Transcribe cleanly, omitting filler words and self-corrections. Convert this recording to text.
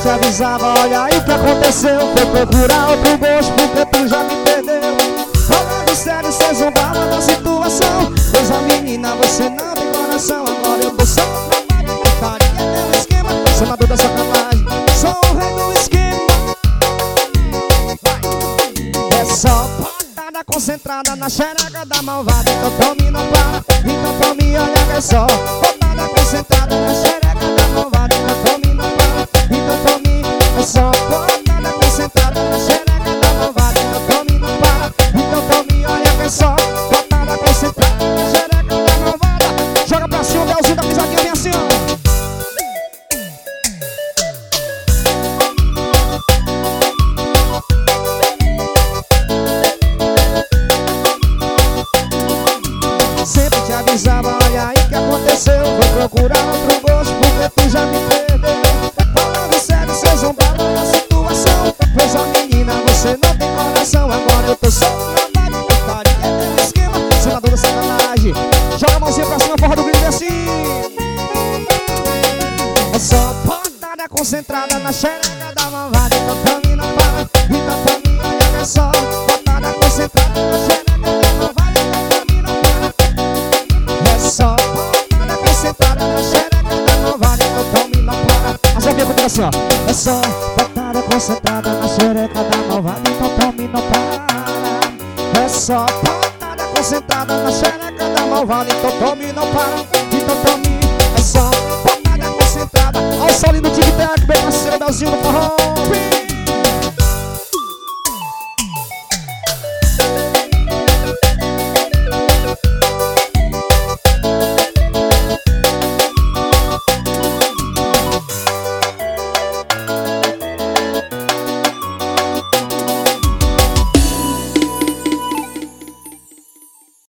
te avisava, olha aí o que aconteceu. Foi procurar outro gosto porque tu já me perdeu. Falando sério, cê zombava da situação. Pois a menina, você não tem coração. Agora eu tô só trabalho, putaria, teu esquema. Chamador da sacanagem, sou o rei do esquema. É só patada concentrada na xereca da malvada. Então tome, não para, então tome, olha que é só patada concentrada na xereca da malvada. Então tome, não para, então tome. É só patada concentrada na xereca da malvada. Então tome, não para, então tome, olha que é só patada concentrada na xereca da malvada. Joga pra cima, Belzinho da pisadinha, vem assim, ó. Sempre te avisava, olha aí o que aconteceu. Vou procurar outro gosto porque tu já me perdeu. Falando sério, cê zombava da situação. Pois a menina, você não tem coração. Agora eu tô só trabalho, putaria, teu esquema. Senador da sacanagem, joga a mãozinha pra cima, porra do grito assim. É só patada concentrada na xereca da malvada. Então tome, não para, então tome, olha que é só patada concentrada na xereca da malvada. É só patada concentrada na xereca da malvada. Então tome, não para. A sua comigo assim, ó. É só patada concentrada na xereca da malvada. Então tome, não para. É só patada concentrada na xereca da malvada. Então tome, não para. Então tome. É só patada concentrada. Olha o solinho do tic-tac, meu parceiro Belzinho do forró.